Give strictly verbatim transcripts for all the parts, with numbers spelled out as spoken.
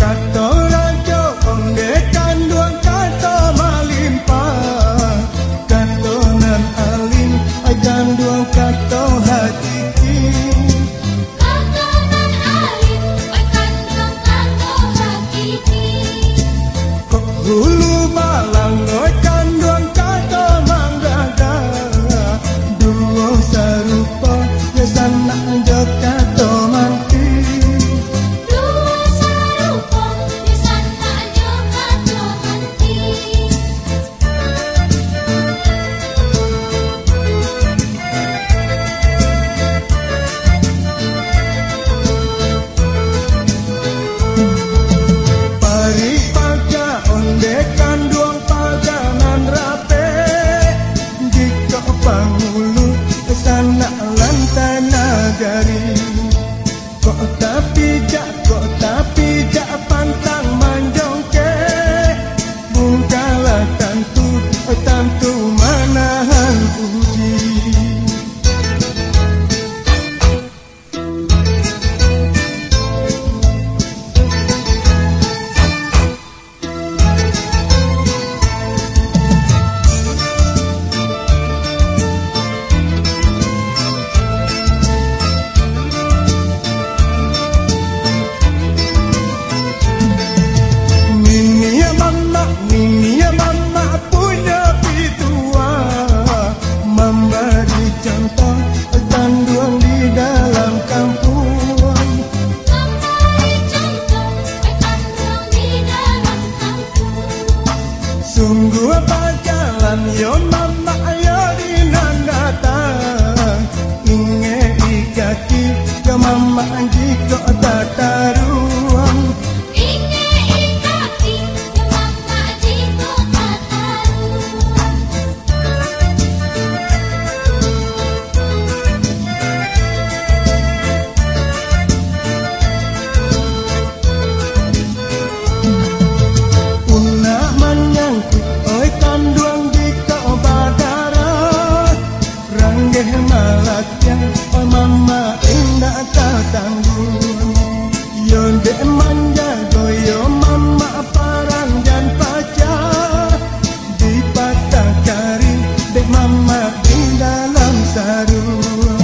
kato rajo onde kanduang kato malimpah kato nan alim ai kanduang kato hakiki kato nan alim ai kanduang kato hakiki kok hulu malang oi kanduang kato manggaga duo sarupa ya sana jo kato mangki kok tapi jak kok tapi jak pantang manjongke bungkala tantu tantu manahan puji sungguh pacalan yo mama yo dinandata inge ikaki yo mama jiko tataruang inge ikaki yo mama jiko tataruang una manyangku kanduang di kau badara ranggeh malaknya oh mama indah tak tanggung yo dek manja goyo mama parang dan pacar di patah kari dek mama di dalam sarung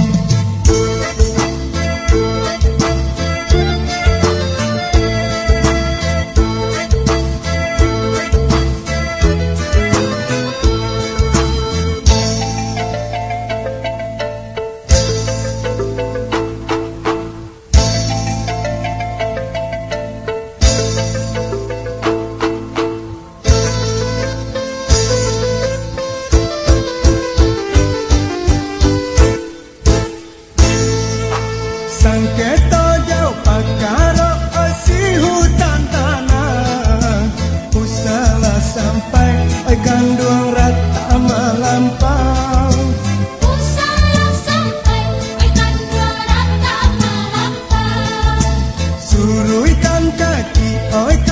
sangketo jauh pakaro si hutan tanah usala sampai oi kanduang rata melampau usala sampai oi kanduang rata melampau suruhkan kaki oi